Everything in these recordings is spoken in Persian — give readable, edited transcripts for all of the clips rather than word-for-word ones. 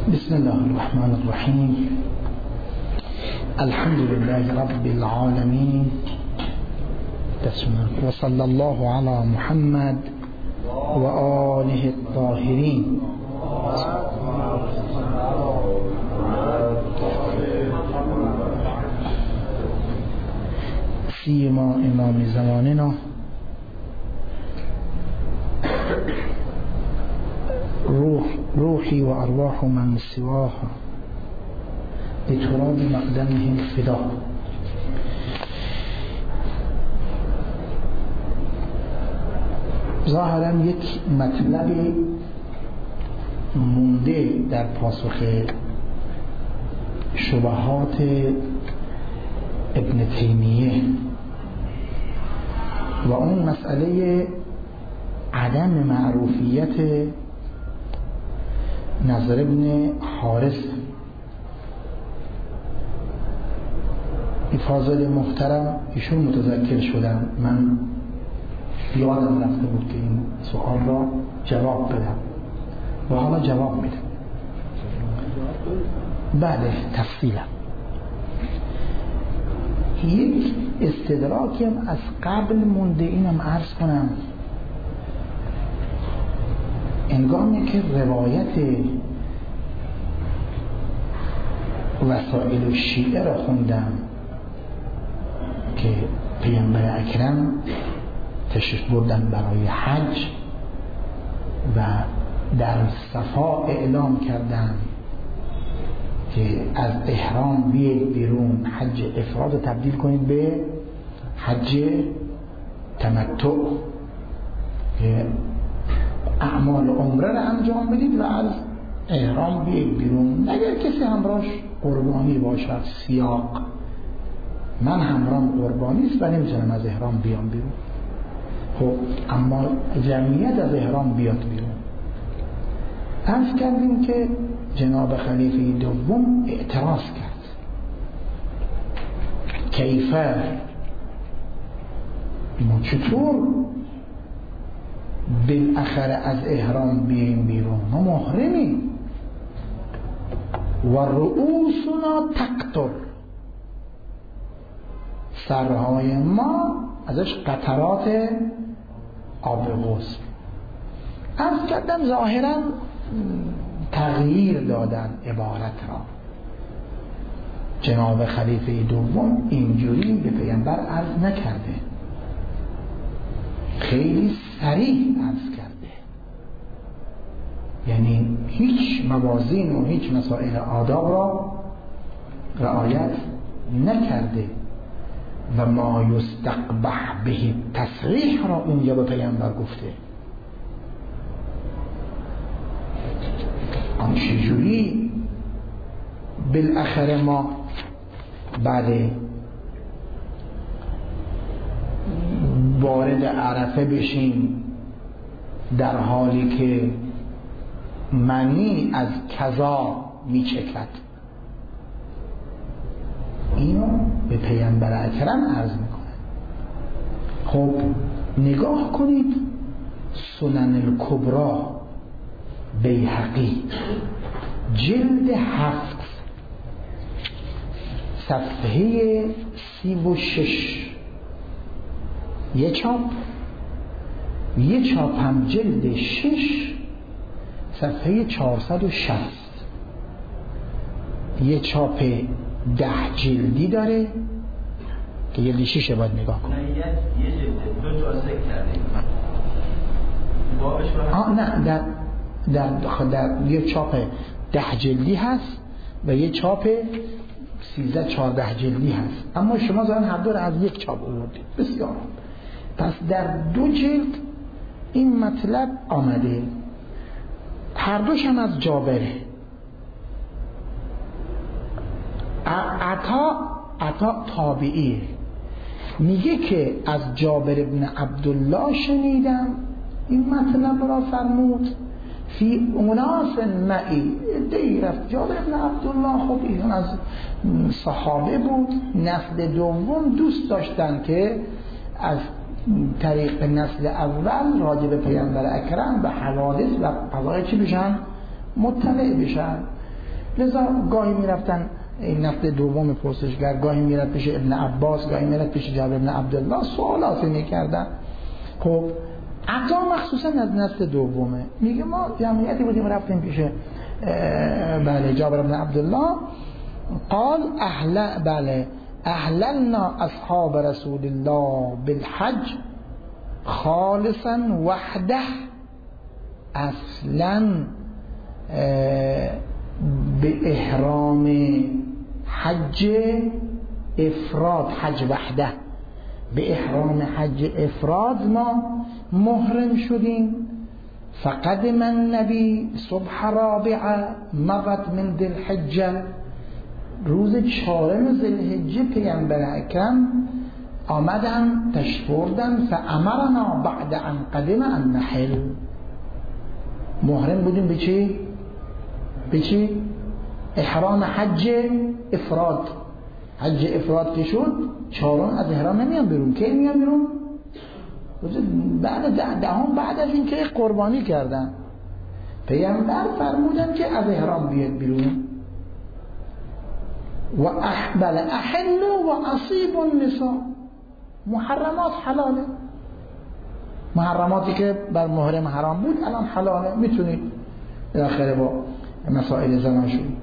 بسم الله الرحمن الرحيم. الحمد لله رب العالمين، وصلى الله على محمد وآله الطاهرين. سيما إمام زماننا روحي وأرواح من سواها لتراب مقدمهم فدا. ظاهرا یک مطلب مونده در پاسخ شبهات ابن تیمیه و اون مسئله عدم معروفیت نظر ابن حارث. فاضل محترم ایشون متذکر شدن، من یادم رفته بود که این سوال را جواب بدم و حالا جواب میدم. بله تفصیلا. یک استدراکم از قبل مونده، اینم عرض کنم. انگامی که روایت وسائل الشیعه را خوندم که پیامبر اکرم تشریف بردن برای حج و در صفا اعلام کردن که از احرام بیاید بیرون، حج افراد تبدیل کنید به حج تمتع، که اعمال عمره را انجام بدید و از احرام بیاید بیرون. اگر کسی همراهش قربانی باشد، سیاق من همراهم قربانی است و نمیتونم از احرام بیام بیرون، خب اما جمعیت از احرام بیاد بیرون. عرض کردیم که جناب خلیفه دوم اعتراض کرد، کیفه ما چطور بالاخره از احرام بیاییم بیرون، ما محرمیم و رؤوسنا تقطر، سرهای ما ازش قطرات آب غسل. عرض کردم ظاهرا تغییر دادن عبارت را. جناب خلیفه دوم اینجوری به پیامبر عرض نکرده، خیلی صریح عرض کرده، یعنی هیچ موازین و هیچ مسائل آداب را رعایت نکرده و ما یستقبح به تصریح را اونجا به پیامبر گفته. آن چجوری بالاخره ما بعد وارد عرفه بشیم در حالی که منی از کذا میچکد؟ اینو به پیامبر اکرم عرض میکنه. خب نگاه کنید سنن الکبری بیهقی جلد 7 صفحه 36، یه چاپ هم جلد 6 صفحه 460، یه چاپ 10 جلدی داره که جلد 6 باید نگاه کنید. یه جلد 2 تا ذکر کردیم. نه در یه چاپ 10 جلدی هست و یه چاپ 13-14 جلدی هست، اما شما ظاهرا هر دو رو از یک چاپ آوردید. بسیار. پس در 2 جلد این مطلب آمده، هر دوش هم از جابره. عطا تابعیه، میگه که از جابر ابن عبدالله شنیدم این مطلب را فرمود فی اناس معی. دی رفت جابر ابن عبدالله، خب ایشون از صحابه بود، نسل دوم دوست داشتن که از طریق نسل اول راجع به پیامبر اکرم به حوادث و قضایای چی بشن؟ مطلع بشن. لذا گاهی میرفتن این نفت دوم پرسشگر، گاهی میرفت پیش ابن عباس، گاهی میرفت پیش جابر بن عبدالله، سوالاتی میکردن. خب عطا مخصوصا از نسل دومه، میگه ما جمعیتی بودیم رفتیم پیش بله جابر بن عبدالله، قال اهللنا اصحاب رسول الله بالحج خالصا وحده. اصلا به احرام حج افراد، حج وحده، به احرام حج افراد ما محرم شدیم. فقدم النبی صبح رابعه مرت من ذی الحجه، روز 4 ذی الحجه پیامبر اکرم آمدن تشریف بردن. فامرنا بعد ان قدم ان نحل، محرم بودیم به چی؟ به چی؟ احرام حج افراد. حج افراد که شد 4 از احرام نمیان بیرون. کی میان بیرون؟ بعد دهم بعد از این که قربانی کردن پیامبر فرمودن که از احرام بیاد بیرون. و احلوا و اصیبوا النساء، محرمات حلاله، محرماتی که بر محرم حرام بود الان حلاله، میتونید بالاخره با مسائل زناشویی.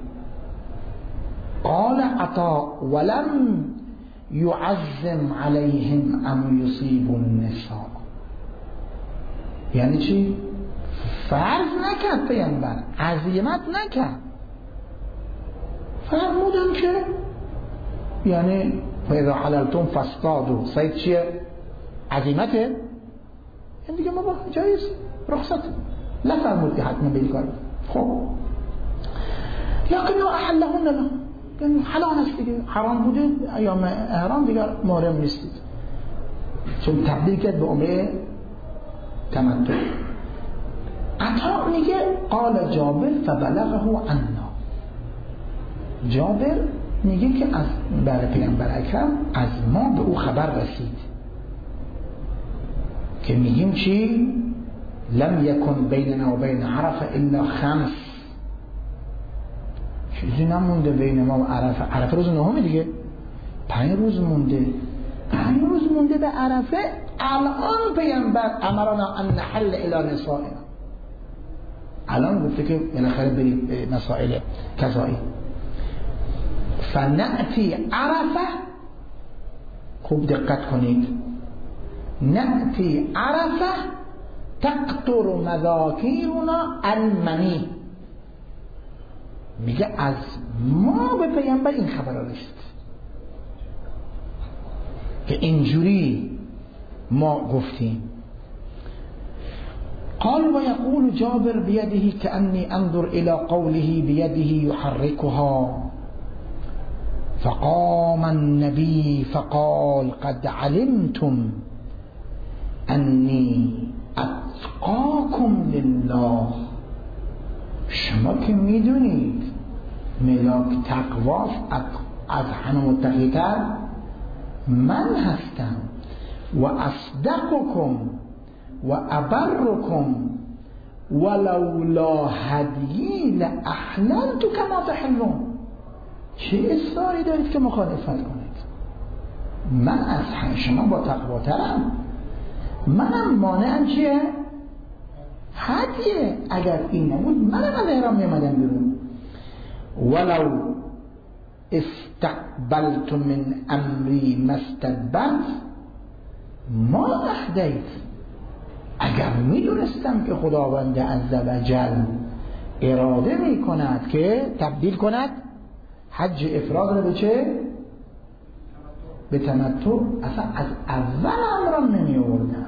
قال عطا ولم يعزم عليهم ان يصيبوا النساء، یعنی چی؟ فرض نکرد پیامبر، عزیمت نکرد، فرمودن که یعنی فاذا حللتم فاصطادوا. صید چیه؟ عزیمته، یعنی دیگه ما با جایز رخصت نفرمود که حتما بیل کار. خب لكن احلهن لهم، یعنی حلال است دیگه، حرام بوده ایام احرام دیگر محرم نیستید، چون تبدیل کرد به عمره تمتع. عطا میگه قال جابر فبلغه عنا، جابر میگه که از برای پیامبر اکرم از ما به او خبر رسید که میگیم چی؟ لم یکن بیننا و بین عرفه الا 5، چیزی نمونده بین ما و عرفه. عرفه روز 9 دیگه، 5 روز مونده، 5 روز مونده به عرفه. الان پیامبر امرنا ان نحل الی نسائنا، الان گفته که بالاخره برید به مسائل قضایی. فنأتی عرفه، خوب دقت کنید، نأتی عرفه تقطر مذاکیرنا المنی، میگه از ما به پیامبر این خبر رسید که اینجوری ما گفتیم. قال و یقول جابر بیده کأنی انظر الى قوله بیده یحرکها. فقام النبي فقال قد علمتم انی اتقاکم لله، شما که میدونید ملاک تقواست، از همه متقی‌تر من هستم، و اصدقکم و ابرکم ولولا هدیی لاحللت کما تحلون. چه اصراری دارید که مخالفت کنید؟ من از شما با تقواترم، منم مانعم چیه؟ هدیه. اگر این نبود منم از احرام نمیدم بیرون. ولو استقبلت من امری ما استدبرت ما اهدیت، اگر میدونستم که خداوند عزوجل اراده میکند که تبدیل کند حج افراد رو به چه؟ به تمتع، اصلا از اول امرم نمی آوردم.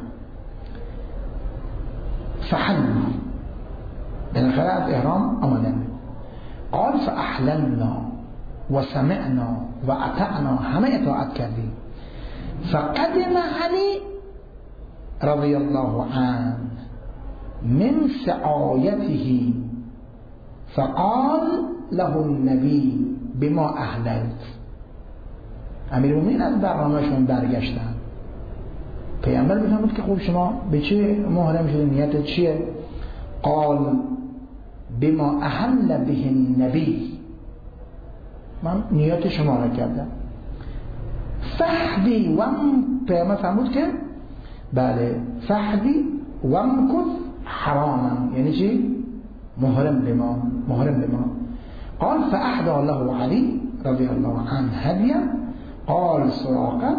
فحل، بالاخره از احرام آمدن. قال فاحللنا و سمعنا و اطعنا، همه اطاعت کردیم. فقدم علی رضی الله عنه من سعایته فقال له النبی بما احللت. امیرالمومنین از برنامه‌شون برگشتن، پیامبر میفهمید که خب شما به چه محرم شده، نیتت چیه؟ قال بما احل به النبی من نیت شما را کردم. فهدی و پیامبر فرمود که بله فهدی و امکث حراما، یعنی چی؟ محرم بما. قال فأهدى الله علي رضي الله عنه هديا. قال سراقة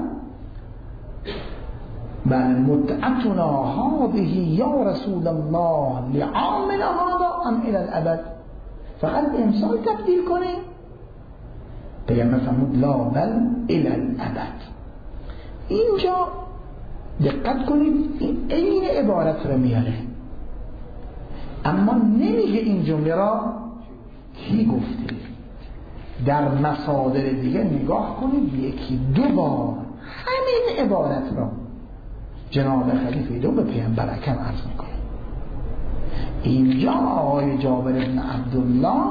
بل متعتنا هذه يا رسول الله لعامنا هذا ام الى الابد؟ فقط امسال تبدیل کنه؟ پیامبر فرمود لا بل الى الابد. اینجا دقت کنید این عبارت رو میاره، اما نمیگه این جمله را کی گفته. در مصادر دیگه نگاه کنید یکی دو بار همین عبارت را جناب خلیفه دو به پیامبر اکرم عرض میکنه. اینجا آقای جابر بن عبدالله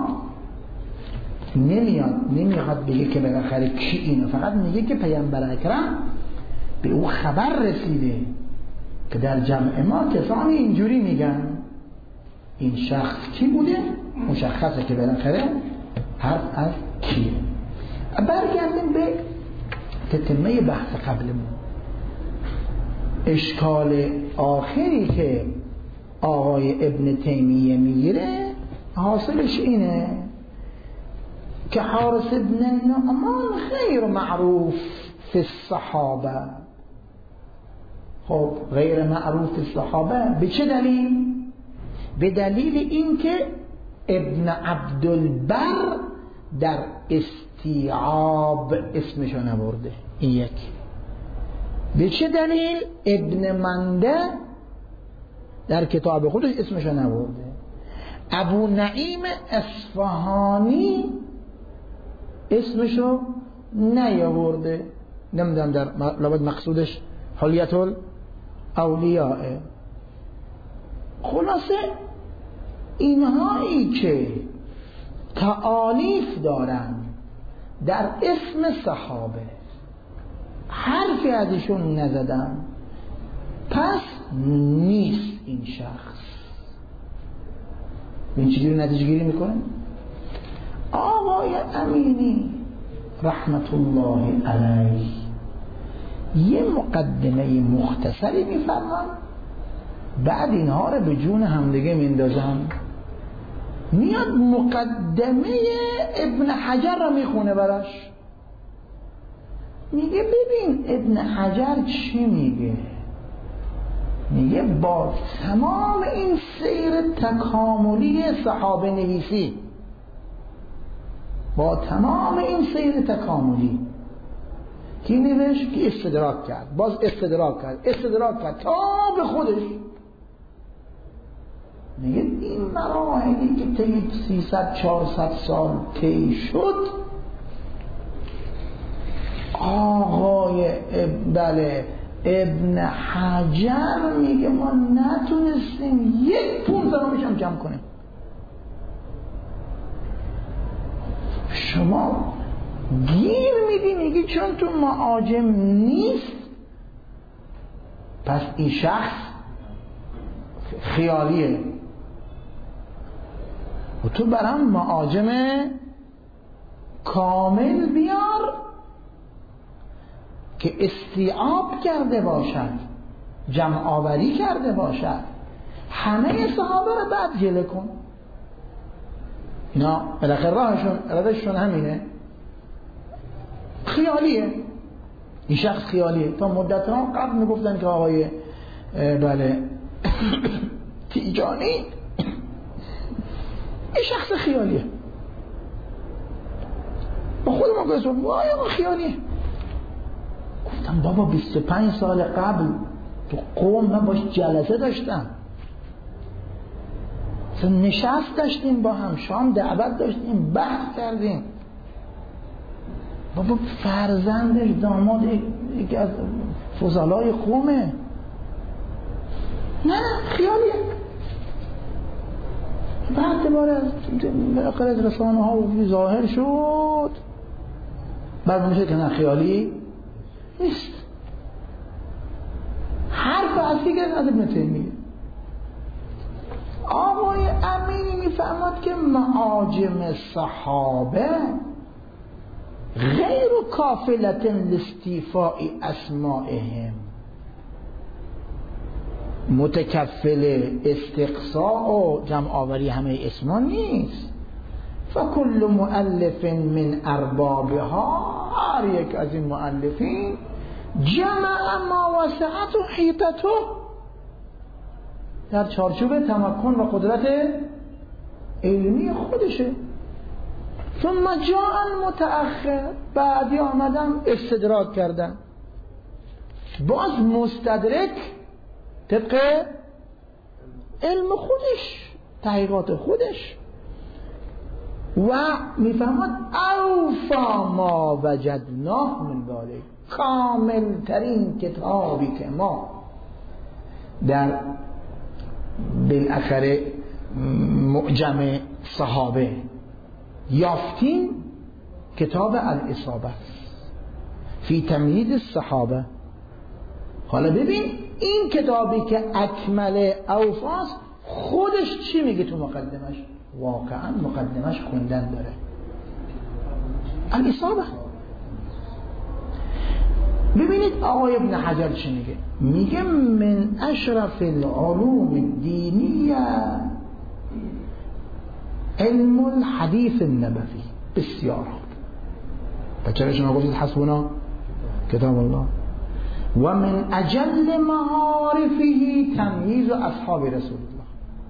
نمیاد بگه که بالاخره کی اینو، فقط میگه که پیامبر اکرم به او خبر رسیده که در جمع ما کسانی اینجوری میگن. این شخص کی بوده؟ مشخصه که بالاخره حرف از کیه. برگردیم به تتمه بحث قبلمون. اشکال آخری که آقای ابن تیمیه میگیره حاصلش اینه که حارث ابن النعمان غیر معروف فی الصحابه. خب غیر معروف فی الصحابه به چه دلیل؟ به دلیل اینکه ابن عبدالبر در استیعاب اسمشو نبرده. این یک. به چه دلیل؟ ابن منده در کتاب خودش اسمشو نبرده. ابو نعیم اصفهانی اسمشو نیاورده. نمیدونم در لابد مقصودش حلیت الاولیاء. خلاصه اینهایی که تآلیف دارن در اسم صحابه حرفی ازشون نزدن، پس نیست این شخص. این چجوری نتیجه گیری میکنه؟ آقای امینی رحمت الله علیه یه مقدمه مختصری میفرمان، بعد اینها رو به جون همدیگه میندازن. میاد مقدمه ابن حجر رو میخونه براش، میگه ببین ابن حجر چی میگه. میگه با تمام این سیر تکاملی صحابه نویسی، با تمام این سیر تکاملی کی نوشت؟ که استدراک کرد، باز استدراک کرد تا به خودش. میگه این مراحلی که طی 300-400 سال طی شد، آقای ابن حجر میگه ما نتونستیم یک 15 هم جمع کنیم. شما گیر میدی میگی چون تو معاجم نیست پس این شخص خیالیه، و تو برام معاجم کامل بیار که استیعاب کرده باشد، جمع آوری کرده باشد، همه صحابه رو بعد جله کن. اینا بالاخره روششون همینه، خیالیه. این شخص خیالیه. تا مدت ها قبل میگفتن که آقای تیجانی این شخص خیالیه. با خودم گفتم وای ما خیالیه. گفتم بابا 25 سال قبل تو قوم من باش جلسه داشتم، نشست داشتیم با هم، شام دعوت داشتیم، بحث کردیم. بابا فرزندش داماد یکی از فضلای قومه. نه خیالیه. بعد دوباره از رسانه ها ظاهر شد، بعد میشه که نه خیالی نیست. حرف اصلی که از ابن تیمیه. آقای امینی میفهمد که معاجم صحابه غیر کافلة لاستیفاء اسمائهم، متکفل استقصاء و جمع آوری همه اسما نیست. فکل مؤلف من اربابها، هر یک از این مؤلفین جمع ما وسعت و حیطته، در چارچوب تمکن و قدرت علمی خودشه. ثم جاء المتأخر، بعدی آمدن استدراک کردن، باز مستدرک طبق علم خودش، تحقیقات خودش، و میفهمد اوفا ما وجدناه من ذلك، کامل ترین کتابی که ما در بالاخره معجم صحابه یافتیم کتاب الاصابه فی تمییز الصحابه. حالا ببین این کتابی که اکمل اوفاست خودش چی میگه تو مقدمش؟ واقعا مقدمش خوندن داره. الاصابه. ببینید آقای ابن حجر چی میگه؟ میگه من اشرف العلوم الدینیه علم الحدیث النبوی. بسیار بچه شما گفتید حسبنا کتاب الله. و من اجل معارفه تمییز اصحاب رسول الله،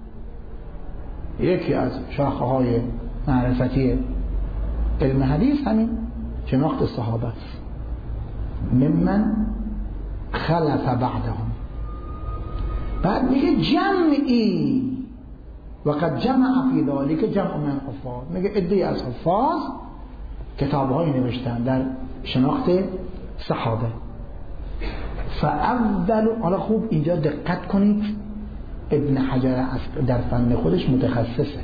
یکی از شاخه های معرفتی علم حدیث همین شناخت صحابه است. ممن خلف بعدهم. بعد میگه جمعی وقد جمع فی ذلك جمع من حفاظ، میگه عده‌ای از حفاظ کتاب‌هایی نوشتن در شناخت صحابه. فاول، حالا خوب اینجا دقت کنید، ابن حجر در فن خودش متخصصه،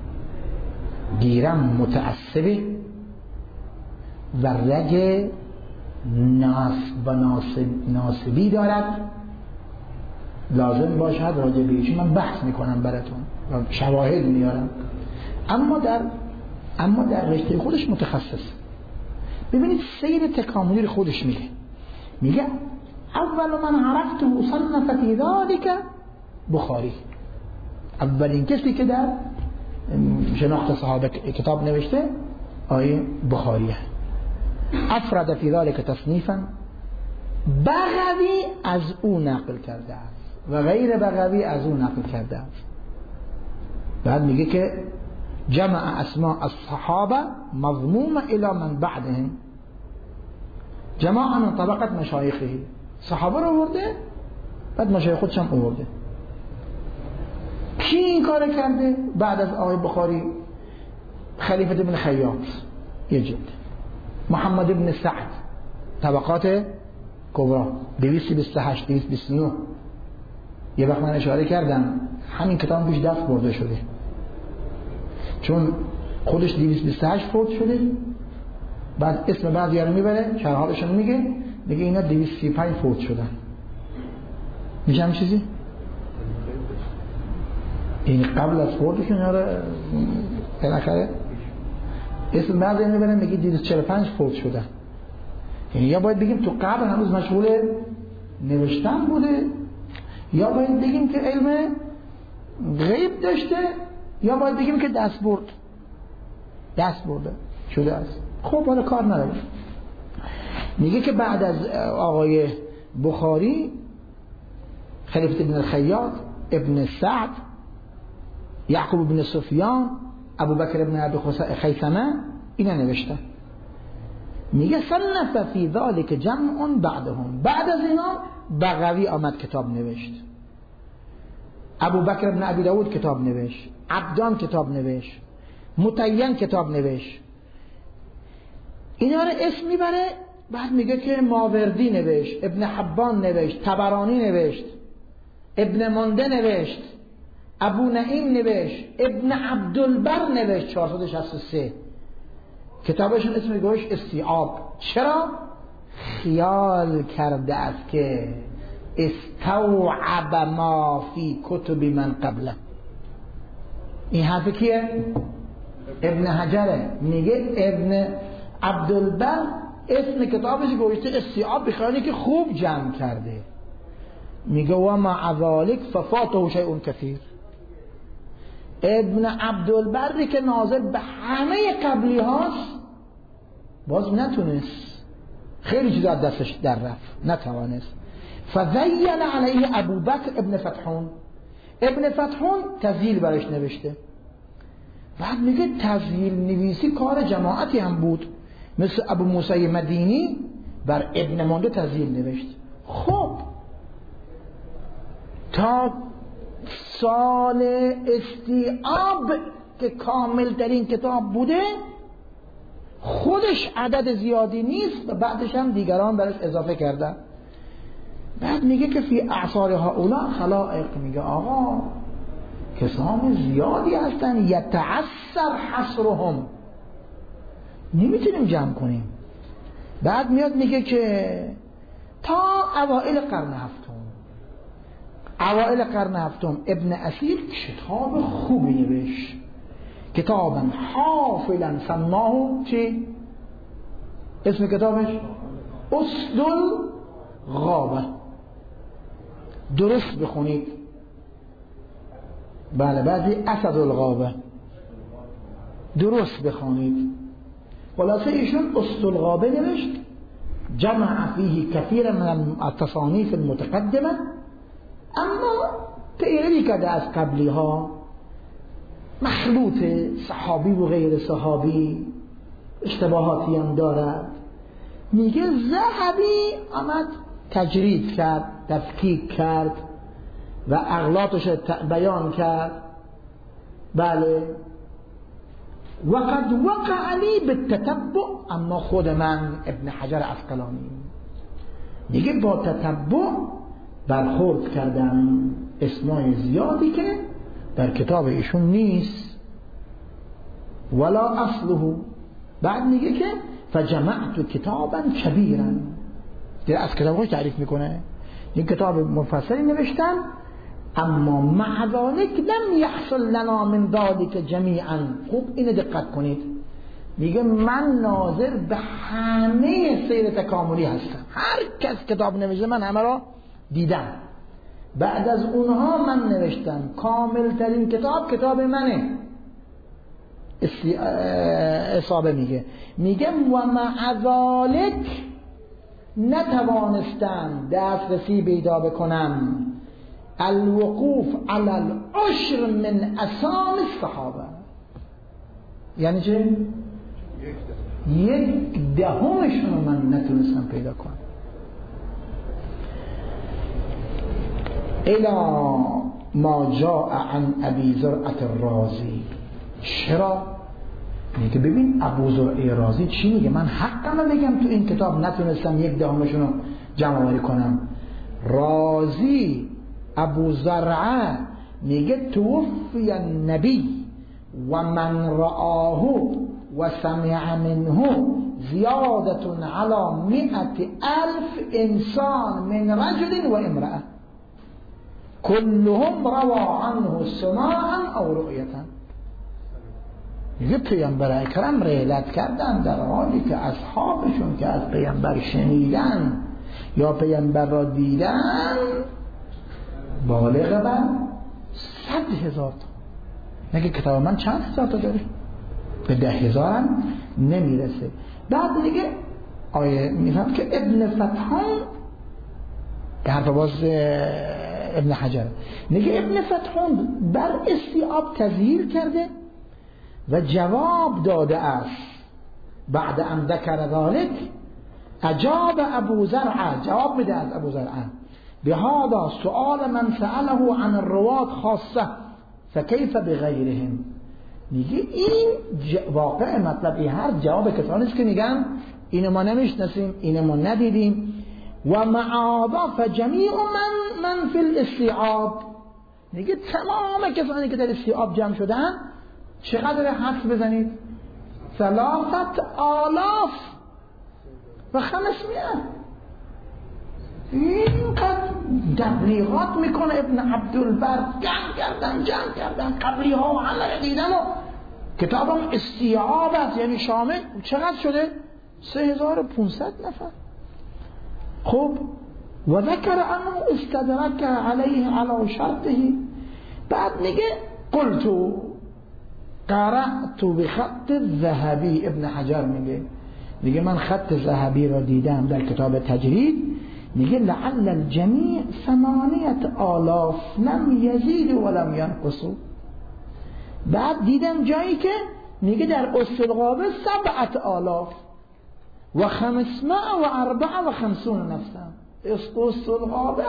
گیرم متعصبه و رگ ناسبی دارد، لازم باشد راجع به ایشون من بحث میکنم براتون، شواهد میارم، اما در رشته خودش متخصص. ببینید سیر تکاملی خودش میگه اول من عرفت مصنف فی ذلك بخاری، اولین کسی که در شناخت صحابه کتاب نوشته آیه بخاریه. افراد فی ذلك تصنیفا، بغوی از او نقل کرده است و غیر بغوی از او نقل کرده است. بعد میگه که جمع اسماء الصحابه مضمومه الى من بعدهم، جماعه من طبقت مشایخه، صحابه رو آورده بعد مشایخ خودش هم آورده. کی این کار کرده بعد از آقای بخاری؟ خلیفه ابن خیاط یه جلد، محمد ابن سعد طبقات کبرا 228 229. یه وقت من اشاره کردم همین کتاب پیش دست برده شده، چون خودش 228 فوت شده، بعد اسم بعضی رو میبره شرحالشون میگه اینا 235 فوت شدن. میشه هم چیزی؟ این قبل از فوتشون یاره بالاخره اسم بعضی رو میبره میگه 245 فوت شدن. یعنی یا باید بگیم تو قبل هنوز مشغول نوشتن بوده، یا باید بگیم که علم غیب داشته، یا باید بگیم که دست برده شده است. خب حالا کار نداره. میگه که بعد از آقای بخاری خلیفه ابن الخیاط، ابن سعد، یعقوب ابن سفیان، ابو بکر ابن ابی خیثمه اینا نوشتن. میگه صنف فی ذلک جمع بعدهم، بعد از اینا بغوی آمد کتاب نوشت، ابو بکر ابن ابی داود کتاب نوشت، عبدان کتاب نوشت، متین کتاب نوشت. اینا رو اسم میبره، بعد میگه که ماوردی نوشت، ابن حبان نوشت، طبرانی نوشت، ابن منده نوشت، ابو نعیم نوشت، ابن عبدالبر نوشت 463. کتابشون اسم گوش استیعاب. چرا؟ خیال کرده است که استوعب ما فی کتب من قبله. این حرف کیه؟ ابن حجره. میگه ابن عبدالبر اسم کتابش گوشته استیعاب بخیانی که خوب جمع کرده. میگه و مع ذالک ففاته شیء کثیر. ابن عبدالبری که ناظر به همه قبلی هاست باز نتونست، خیلی چیزا دستش در رفت، نتوانست. فزین علیه ابوبکر ابن فتحون. ابن فتحون تزییل برش نوشته. بعد میگه تزییل نویسی کار جماعتی هم بود، مثل ابو موسی مدینی بر ابن مانده تزییل نوشت. خب تا سال استیعاب که کامل ترین کتاب بوده، خودش عدد زیادی نیست و بعدش هم دیگران برش اضافه کردن. بعد میگه که فی اعصار هؤلاء خلائق، میگه آقا کسان زیادی هستن یتعثر حصرهم، نمیتونیم جمع کنیم. بعد میاد میگه که تا اوائل قرن هفتم ابن اثیر کتاب خوبی نوشت، کتابا حافلا سماه چی؟ اسم کتابش اسد الغابه. درست بخونید، بله بعضی اسد الغابه درست بخونید. خلاصه ایشون اسد الغابه نوشت، جمع فیه کثیر من التصانیف المتقدمه، اما پیروی کرده از قبلی ها، مخلوط صحابی و غیر صحابی، اشتباهاتی هم دارد. میگه ذهبی آمد تجرید کرد، تفکیک کرد و اغلاطش بیان کرد. بله وقد وقع لی بالتتبع، اما خود من ابن حجر عسقلانی میگه با تتبع برخورد کردم اسمای زیادی که در کتاب ایشون نیست، ولا اصله. بعد میگه که فجمعت کتابا کبیرا، در از کتاب خودش تعریف میکنه، این کتاب مفصلی نوشتم، اما مع ذلك لم يحصل لنا من ذلك جميعا. خوب اینو دقت کنید، میگه من ناظر به همه سیر تکاملی هستم، هر کس کتاب نوشته من همه را دیدم، بعد از اونها من نوشتم، کامل ترین کتاب منه. اصابه میگه و مع ذلك نتوانستم دسترسی پیدا بکنم الوقوف على العشر من اسامی الصحابه. یعنی چه؟ 1/10 رو من نتونستم پیدا کنم. الا ما جاء عن ابی زرعة الرازی. چرا؟ میگه ببین ابو زرعه رازی چی میگه، من حقمه بگم تو این کتاب نتونستم 1/10 رو جمع آوری کنم. رازی ابو زرعه میگه توفی النبی و من رآه و سمع منه زیادة على 100,000 انسان من رجل و امرأة كلهم روى عنه سماعا او رؤیتا. میگه پیامبر اکرم رحلت کردن در حالی که اصحابشون که از پیامبر شنیدن یا پیامبر را دیدن بالغ بر 100,000 تا. نگه کتاب من چند هزار تا داره؟ به 10,000 هم نمیرسه. بعد دیگه آیه میفهم که ابن فتحون که حرف باز ابن حجر میگه ابن فتحون بر استیعاب تزییل کرده و جواب داده است. بعد ان ذکر ذلك اجاب ابو زرعه، جواب میده از ابو زرعه، بهذا سؤال من سأله عن الروات خاصه فكيف بغيرهم. میگه این واقع مطلبی هر جواب کسانی است که میگن اینو ما نمیشناسیم، اینو ما ندیدیم. و معاذا فجمیع من فی الاستیعاب، میگه تمام کسانی که در استیعاب جمع شدن چقدر حدس بزنید؟ 3,500 اینقدر تبلیغات میکنه ابن عبدالبر، جمع کردن قبلی ها و همه دیدن و کتابم استیعاب است، یعنی شامل چقدر شده؟ 3500 نفر. خب و ذکر انه استدرک علیه علی شرطه. بعد میگه قلت قرأت بخط الذهبی. ابن حجر میگه من خط ذهبی را دیدم در کتاب تجرید، میگه لعل الجمیع 8000 لم یزید ولم ینقص. بعد دیدم جایی که میگه در اسلقابه 7000 و 554 نفسن. اسلقابه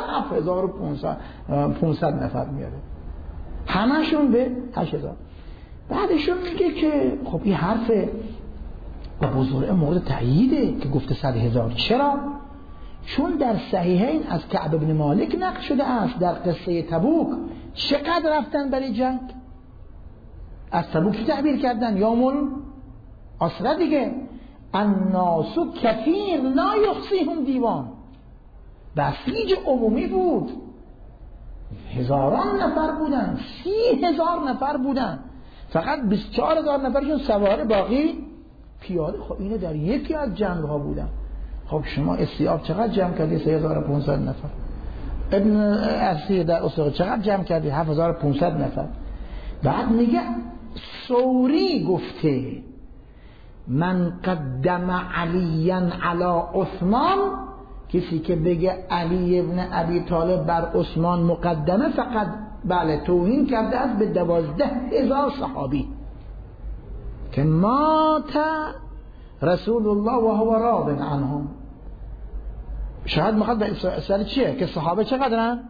7500 نفر میاره، همشون به 8000. بعدشون میگه که خب این حرف ابو زرعه مورد تأییده که گفته 100,000. چرا؟ چون در صحیحین از کعب بن مالک نقل شده است در قصه تبوک چقدر رفتن برای جنگ. از تبوک تعبیر کردن یوم العسره دیگه، الناس کثیر لا یحصیهم دیوان. بسیج عمومی بود، هزاران نفر بودن، 30,000 نفر بودن، فقط 24,000 نفرشون سواره، باقی پیاده. خب اینه در یکی از جنگ ها بودن. خب شما استیاب چقدر جمع کردی؟ 3500 نفر. ابن اسیر در اسلقه چقدر جمع کردی؟ 7500 نفر. بعد میگه ثوری گفته من قدم علی علی عثمان، کسی که بگه علی ابن ابی طالب بر عثمان مقدمه فقط بله توهین کرده است به 12,000 صحابی که مات رسول الله و هو راض عنهم. شاید میخواد به اصل چیه که صحابه چقدرن؟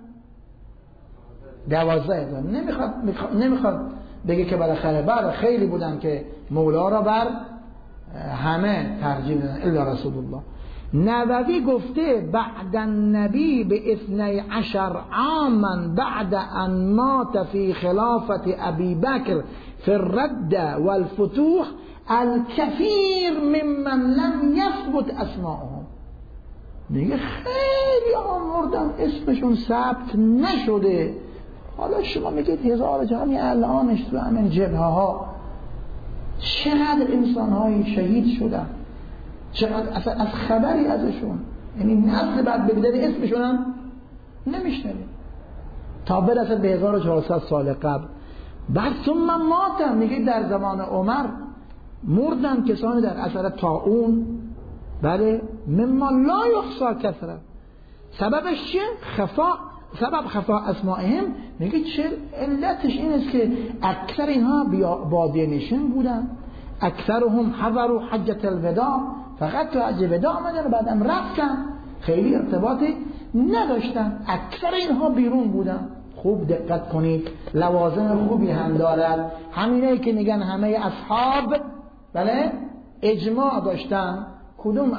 12,000. نمیخواد بگه که بالاخره بعد خیلی بودن که مولا را بر همه ترجیح دادن الا رسول الله. نووی گفته بعد النبی به 12 عاما بعد ان مات فی خلافت ابی بکر فی الرد والفتوح الکثیر ممن لم یثبت اسماءهم. میگه خیلی مردن اسمشون ثبت نشده. حالا شما میگید 1000 جمعی الانش تو همین جبهه ها چقدر انسان های شهید شدن، چقدر اصلا از خبری ازشون، یعنی نسل بعد بگذاری اسمشون هم نمیشنویم تا برسه به 1400 سال قبل. بعد ثم ماتم، میگه در زمان عمر مردن کسانی در اثر طاعون، بله مما لا یحصا کثرت. سببش چیه؟ سبب خفا اسمائهم. میگه چه علتش این است که اکثر اینها بادیه نشین بودن، اکثرهم حضروا حجة الوداع، فقط تو حج وداع آمدن و بعدم رفتن، خیلی ارتباطی نداشتن. اکثر اینها بیرون بودن. خوب دقت کنید، لوازم خوبی هم دارد. همینه که میگن همه اصحاب بله اجماع داشتن. کدوم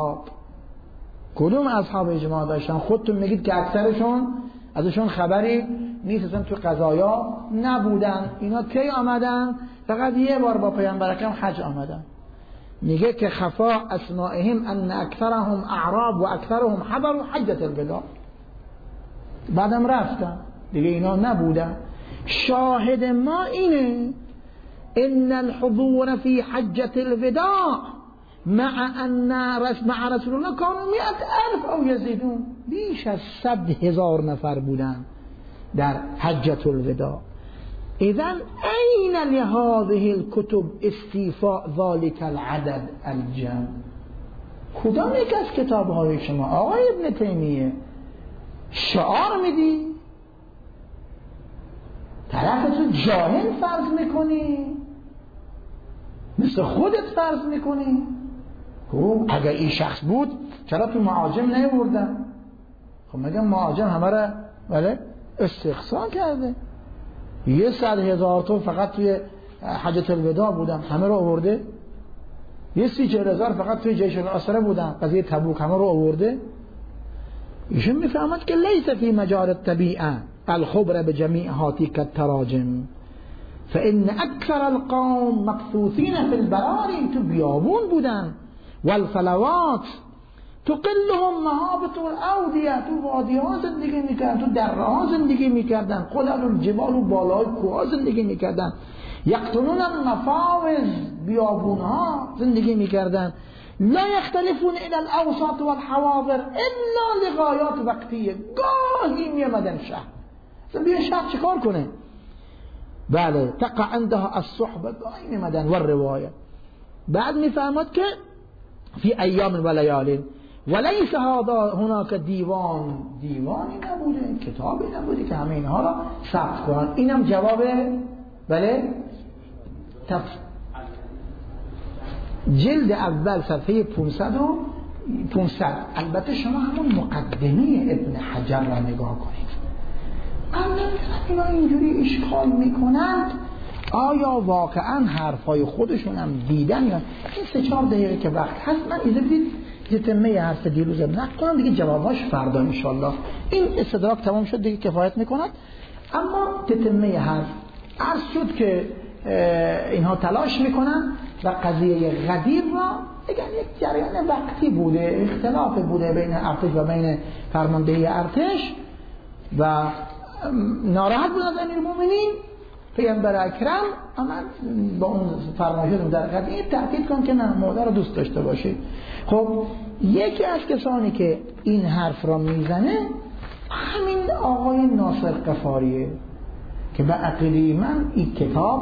اصحاب اجماع داشتن؟ خودتون میگید که اکثرشون ازشون خبری نیست، اصلا تو قضایا نبودن. اینا کی آمدن؟ فقط یه بار با پیامبر اکرم حج آمدن. میگه که خفا اسمائهم ان اکثرهم اعراب و اکثرهم حضروا حجة الوداع، بعدم رفتن دیگه، اینا نبودن. شاهد ما اینه ان الحضور فی حجة الوداع مع رسول الله كانوا 100,000 او یزیدون، بیش از 100,000 نفر بودن در حجة الوداع. اذن این لهذه الكتب استیفاء ذلك العدد الجم؟ کدام یک از کتاب‌های شما آقای ابن تیمیه شعار میدی؟ طرفتو جاهل فرض میکنی؟ مثل خودت فرض میکنی؟ اگر این شخص بود چرا تو معاجم نیاوردن؟ خب میگم معاجم همه را بله استقصا کرده. 100,000 تا فقط توی حجة الوداع بودن، همه رو آورده. 30,000 فقط توی جیش الاسره بودن، قضیه تبوک همه رو آورده. ایشون میفهمد که لیس فی مجال الطبیعه الخبر بجمیع هاتیک التراجم فان اکثر القوم مبثوثین فی البراری، تو بیابون بودن، والفلوات تقلهم مهابط الاودیه، تو وادی ها زندگی میکردن، تو دره ها زندگی میکردن، قلل الجبال و بالای کوه زندگی میکردن، یقتلون المفاوز، بیابون ها زندگی میکردن، لا يختلفون الى الاوساط والحواضر الا لغایات وقتیه. گاهی میامدن شهر، بیا شهر چیکار کنه؟ بله، تقع عندها الصحبه، گاهی میامدن. و روایه بعد میفهمد که فی ایام و لیال ولیس هذا هناك دیوان، دیوانی نبوده، کتابی نبوده که همه اینها را ثبت کنن. اینم جواب بله جلد اول صفحه 500. البته شما همون مقدمه ابن حجر را نگاه کنید. من نمیدونم اینا اینجوری اشکال میکنند آیا واقعا حرفای خودشون هم دیدن یا این 3-4 دقیقه که وقت هست من ایزه بدید تتمه حرف دیروز نقل کنم دیگه، جواباش فردا انشالله. این استدراک تمام شد دیگه، کفایت میکند. اما تتمه حرف عرض شد که اینها تلاش میکنن و قضیه غدیر را اگر یک جریان وقتی بوده، اختلاف بوده بین ارتش و بین فرماندهی ارتش و ناراحت بود از امیرالمومنین، پیامبر اکرم اما با اون فرمایش در قضیه تأکید کن که نه، مادر رو دوست داشته باشید. خب یکی از کسانی که این حرف را میزنه همین آقای ناصر قفاریه که به عقیده من این کتاب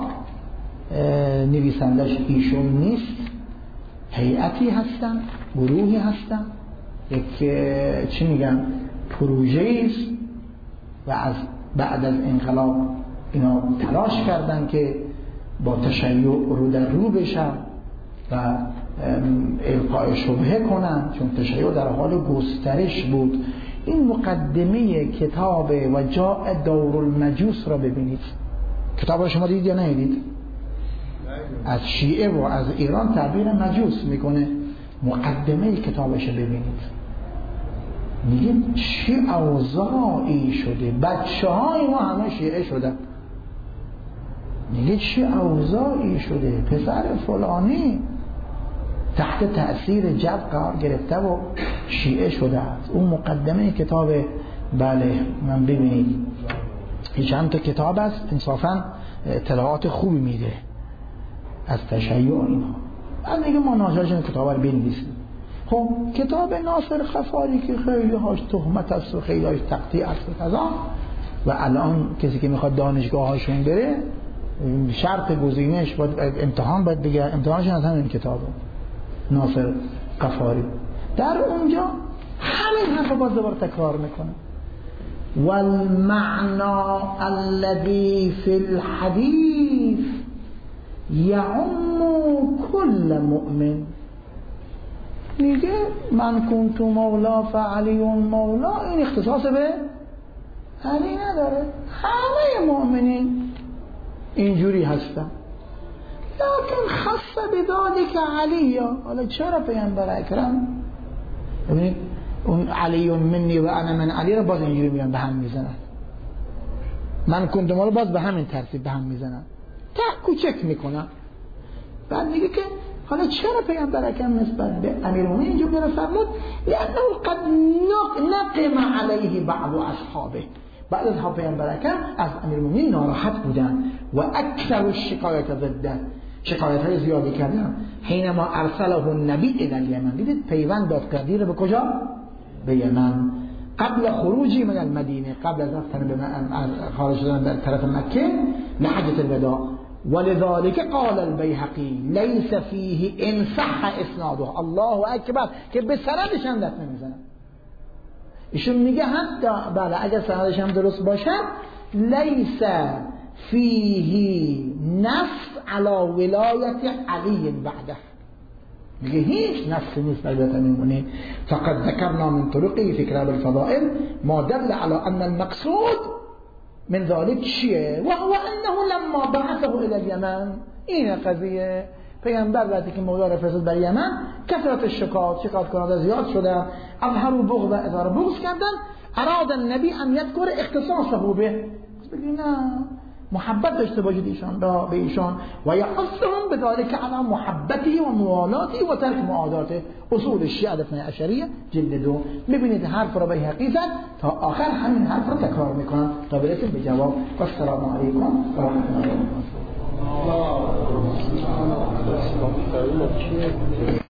نویسندش ایشون نیست، هیئتی هستن، گروهی هستن، یک چی میگن پروژه‌ای است و از بعد از انقلاب اینا تلاش کردن که با تشیع رو در رو بشن و القاء شبهه کنن، چون تشیع در حال گسترش بود. این مقدمه کتاب و جاء دور المجوس را ببینید. کتاب را شما دیدید یا ندیدید؟ از شیعه و از ایران تعبیر مجوس میکنه. مقدمه کتابش ببینید، میگه چه اوضاعی شده، بچه های ما همه شیعه شدن. میگه چه اوضاعی شده، پسر فلانی تحت تأثیر جو قرار گرفته و شیعه شده است. اون مقدمه کتاب بله من ببینید چند تا کتاب است، انصافا اطلاعات خوبی میده از تشیع اینها. بعد میگه ما ناجاج کتاب رو بنویسیم. خب کتاب ناصر قفاری که خیلی هاش تهمت است و خیلی هاش تقطیع است و کذا، و الان کسی که میخواد دانشگاه هاشون بره شرط گزینش باید امتحان باید بگه، امتحانشون از همین کتاب ناصر قفاری. در اونجا همین حرف باز دوباره تکرار میکنه. والمعنى الذي في الحديث يعم كل مؤمن. میگه من کنت مولا فعلی مولا، این اختصاص به علی نداره، همه مؤمنین اینجوری هستن. لیکن خص بذلك علی، حالا چرا پیامبر اکرم ببینید اون علی منی و انا من علی رو باز اینجوری میان به هم میزنن، من کنت مولا باز به همین ترتیب به هم میزنن، تا کوچک میکنن. بعد میگه که حالا چرا پیامبر اکرم نسبت به امیرالمومنین اینجوری فرمود؟ لانه قد نقم علیه بعض اصحابه، بعد از پیامبر اکرم از امیرالمومنین ناراحت بودن و اکثر الشکایات ضده، شکایت های زیادی کردن. حینما ارسله النبی الی الیمن، دیدید پیوند داد قدیر به کجا؟ به یمن. قبل خروجی من المدینه، قبل از رفتن به خارج شدن در طرف مکه لحجة الوداع. ولذلك قال البيهقي ليس فيه ان صح اسناده، الله اکبر، که به سندش هم دست نمیزنن. ایشون میگه حتی بله اگر سندش هم درست باشه لیس فیه نص علی ولایت علی بعده، میگه هیچ نص نیست بر ولایت امیرالمومنین. فقد ذکرنا من طرقه فی کتاب الفضائل ما دل علی ان المقصود من ذلك چیه؟ و هو انه لما بعثه الى اليمن، این قضیه پیامبر وقتی که مولا را فرستاد بر یمن کثرت شکایت کننده زیاد شدن، اظهروا بغض، اظهار بغض کردن. اراد النبی ان یذکر اختصاصه به، بگید نه محبت داشته باشید ایشان را به ایشان و یحثهم بذلك علی محبته و موالاته و ترک معاداته. اصول شیعه اثنی عشریه جلد 2. میبینید حرف را به حقیقت تا آخر همین حرف را تکرار میکنن تا برسیم به جواب. السلام علیکم و رحمت الله و برکاته.